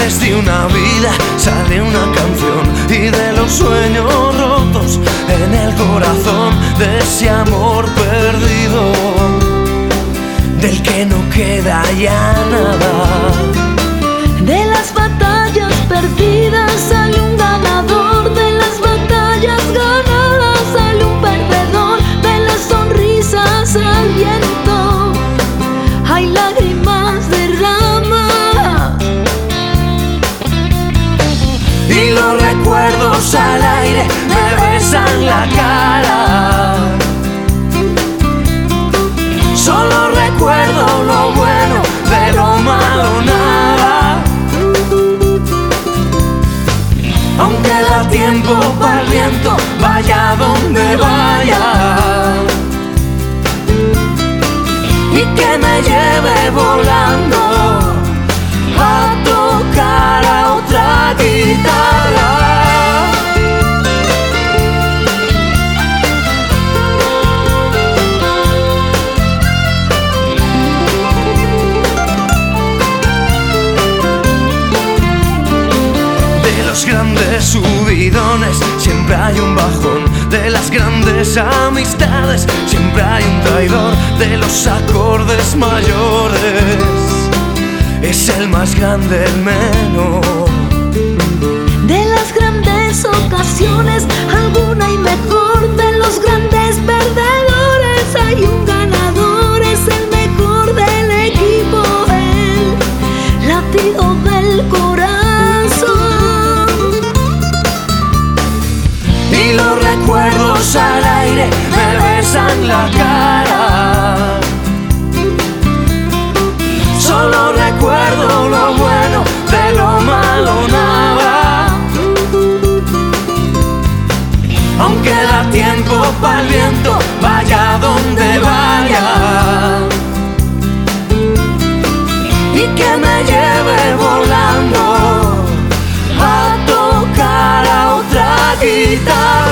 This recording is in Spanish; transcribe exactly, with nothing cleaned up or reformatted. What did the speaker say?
Desde una vida sale una canción, y de los sueños rotos en el corazón, de ese amor perdido del que no queda ya nada. De las batallas perdidas sale un ganador, de las batallas ganadas sale un perdedor, de las sonrisas al viento hay lágrimas derramadas, y los recuerdos al aire me besan la cara. Solo recuerdo lo bueno, de lo malo nada. Aunque da tiempo para el viento, vaya donde vaya, y que me lleve volando a tocar a otra guitarra. Grandes subidones siempre hay un bajón, de las grandes amistades siempre hay un traidor, de los acordes mayores es el más grande el menor. de las grandes ocasiones alguna y mejor, de los grandes perdedores hay un ganador, es el mejor del equipo, el latido del corazón. Y los recuerdos al aire me besan la cara. Solo recuerdo lo bueno, de lo malo nada. Aunque da tiempo para el viento, vaya donde vaya, y que me lleve volando a tocar a otra guitarra.